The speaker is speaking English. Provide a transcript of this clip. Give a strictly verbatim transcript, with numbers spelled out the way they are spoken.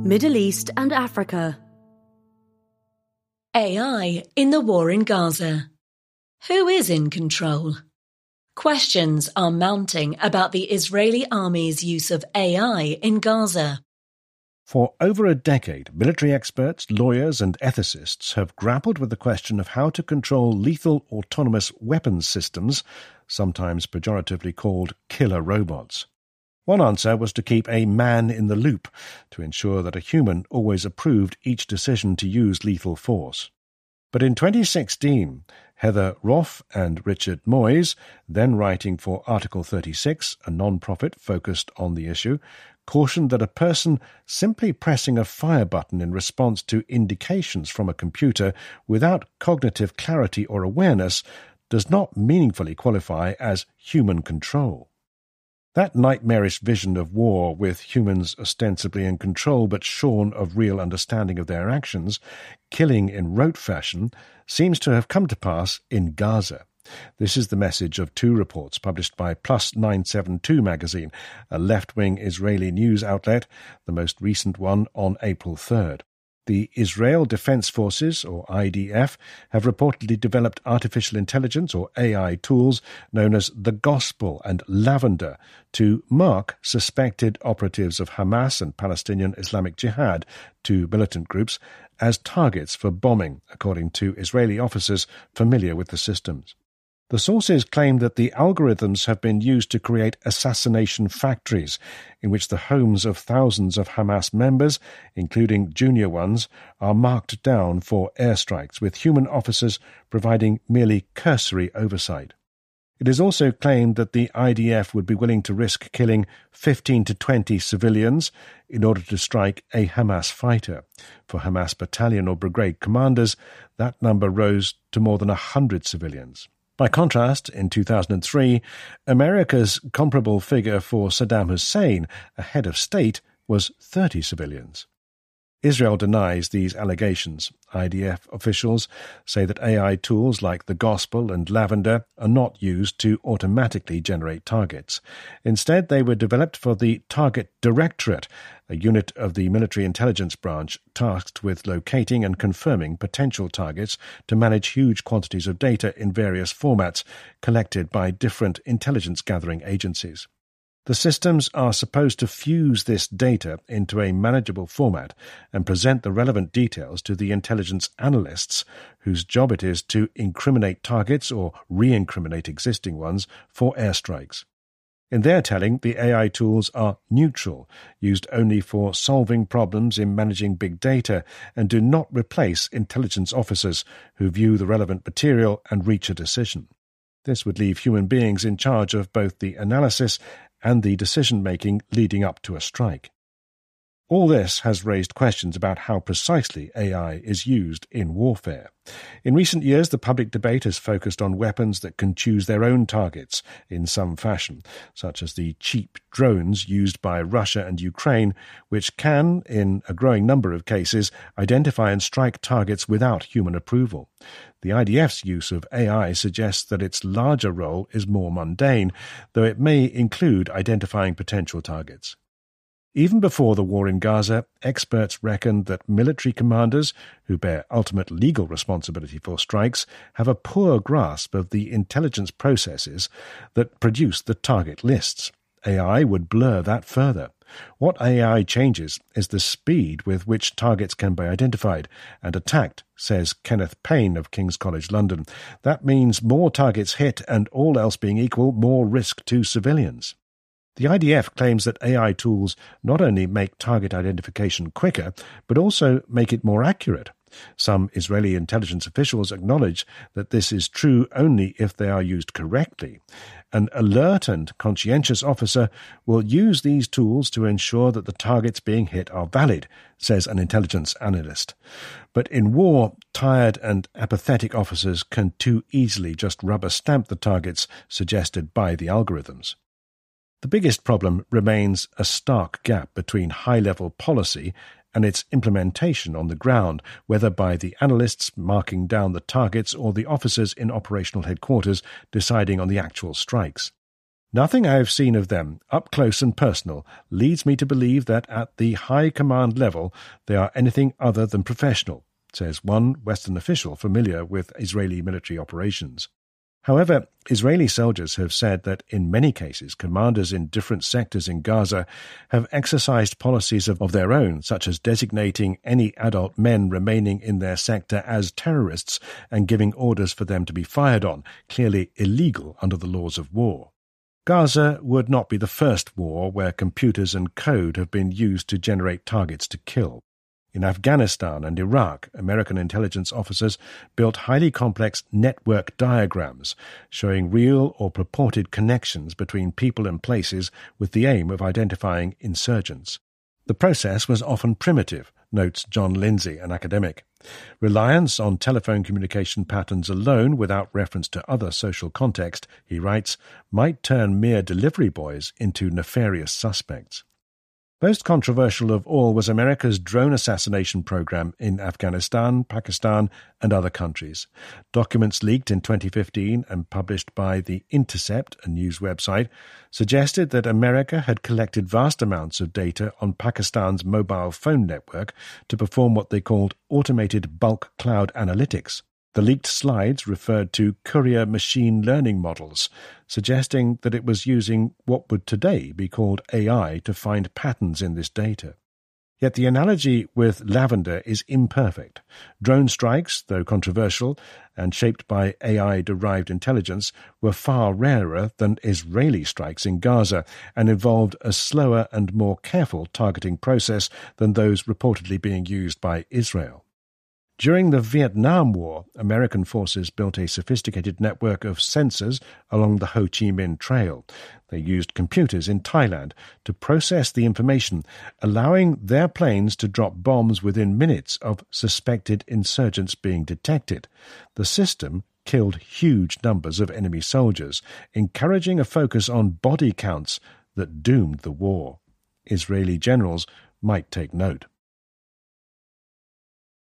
Middle East and Africa. A I in the war in Gaza. Who is in control? Questions are mounting about the Israeli army's use of A I in Gaza. For over a decade, military experts, lawyers and ethicists have grappled with the question of how to control lethal autonomous weapons systems, sometimes pejoratively called killer robots. One answer was to keep a man in the loop, to ensure that a human always approved each decision to use lethal force. But in twenty sixteen, Heather Roff and Richard Moyes, then writing for Article thirty-six, a non-profit focused on the issue, cautioned that a person simply pressing a fire button in response to indications from a computer without cognitive clarity or awareness does not meaningfully qualify as human control. That nightmarish vision of war with humans ostensibly in control but shorn of real understanding of their actions, killing in rote fashion, seems to have come to pass in Gaza. This is the message of two reports published by Plus nine seventy-two magazine, a left-wing Israeli news outlet, the most recent one on April third. The Israel Defense Forces, or I D F, have reportedly developed artificial intelligence, or A I, tools known as the Gospel and Lavender to mark suspected operatives of Hamas and Palestinian Islamic Jihad, two militant groups, as targets for bombing, according to Israeli officers familiar with the systems. The sources claim that the algorithms have been used to create assassination factories, in which the homes of thousands of Hamas members, including junior ones, are marked down for airstrikes, with human officers providing merely cursory oversight. It is also claimed that the I D F would be willing to risk killing fifteen to twenty civilians in order to strike a Hamas fighter. For Hamas battalion or brigade commanders, that number rose to more than one hundred civilians. By contrast, in two thousand three, America's comparable figure for Saddam Hussein, a head of state, was thirty civilians. Israel denies these allegations. I D F officials say that A I tools like the Gospel and Lavender are not used to automatically generate targets. Instead, they were developed for the Target Directorate, a unit of the military intelligence branch tasked with locating and confirming potential targets to manage huge quantities of data in various formats collected by different intelligence-gathering agencies. The systems are supposed to fuse this data into a manageable format and present the relevant details to the intelligence analysts, whose job it is to incriminate targets or re-incriminate existing ones for airstrikes. In their telling, the A I tools are neutral, used only for solving problems in managing big data, and do not replace intelligence officers who view the relevant material and reach a decision. This would leave human beings in charge of both the analysis and the decision-making leading up to a strike. All this has raised questions about how precisely A I is used in warfare. In recent years, the public debate has focused on weapons that can choose their own targets in some fashion, such as the cheap drones used by Russia and Ukraine, which can, in a growing number of cases, identify and strike targets without human approval. The I D F's use of A I suggests that its larger role is more mundane, though it may include identifying potential targets. Even before the war in Gaza, experts reckoned that military commanders, who bear ultimate legal responsibility for strikes, have a poor grasp of the intelligence processes that produce the target lists. A I would blur that further. What A I changes is the speed with which targets can be identified and attacked, says Kenneth Payne of King's College London. That means more targets hit and, all else being equal, more risk to civilians. The I D F claims that A I tools not only make target identification quicker, but also make it more accurate. Some Israeli intelligence officials acknowledge that this is true only if they are used correctly. An alert and conscientious officer will use these tools to ensure that the targets being hit are valid, says an intelligence analyst. But in war, tired and apathetic officers can too easily just rubber stamp the targets suggested by the algorithms. The biggest problem remains a stark gap between high-level policy and its implementation on the ground, whether by the analysts marking down the targets or the officers in operational headquarters deciding on the actual strikes. Nothing I have seen of them, up close and personal, leads me to believe that at the high command level they are anything other than professional, says one Western official familiar with Israeli military operations. However, Israeli soldiers have said that in many cases commanders in different sectors in Gaza have exercised policies of, of their own, such as designating any adult men remaining in their sector as terrorists and giving orders for them to be fired on, clearly illegal under the laws of war. Gaza would not be the first war where computers and code have been used to generate targets to kill. In Afghanistan and Iraq, American intelligence officers built highly complex network diagrams showing real or purported connections between people and places with the aim of identifying insurgents. The process was often primitive, notes John Lindsay, an academic. Reliance on telephone communication patterns alone without reference to other social context, he writes, might turn mere delivery boys into nefarious suspects. Most controversial of all was America's drone assassination program in Afghanistan, Pakistan, and other countries. Documents leaked in twenty fifteen and published by The Intercept, a news website, suggested that America had collected vast amounts of data on Pakistan's mobile phone network to perform what they called automated bulk cloud analytics. The leaked slides referred to courier machine learning models, suggesting that it was using what would today be called A I to find patterns in this data. Yet the analogy with lavender is imperfect. Drone strikes, though controversial and shaped by A I-derived intelligence, were far rarer than Israeli strikes in Gaza and involved a slower and more careful targeting process than those reportedly being used by Israel. During the Vietnam War, American forces built a sophisticated network of sensors along the Ho Chi Minh Trail. They used computers in Thailand to process the information, allowing their planes to drop bombs within minutes of suspected insurgents being detected. The system killed huge numbers of enemy soldiers, encouraging a focus on body counts that doomed the war. Israeli generals might take note.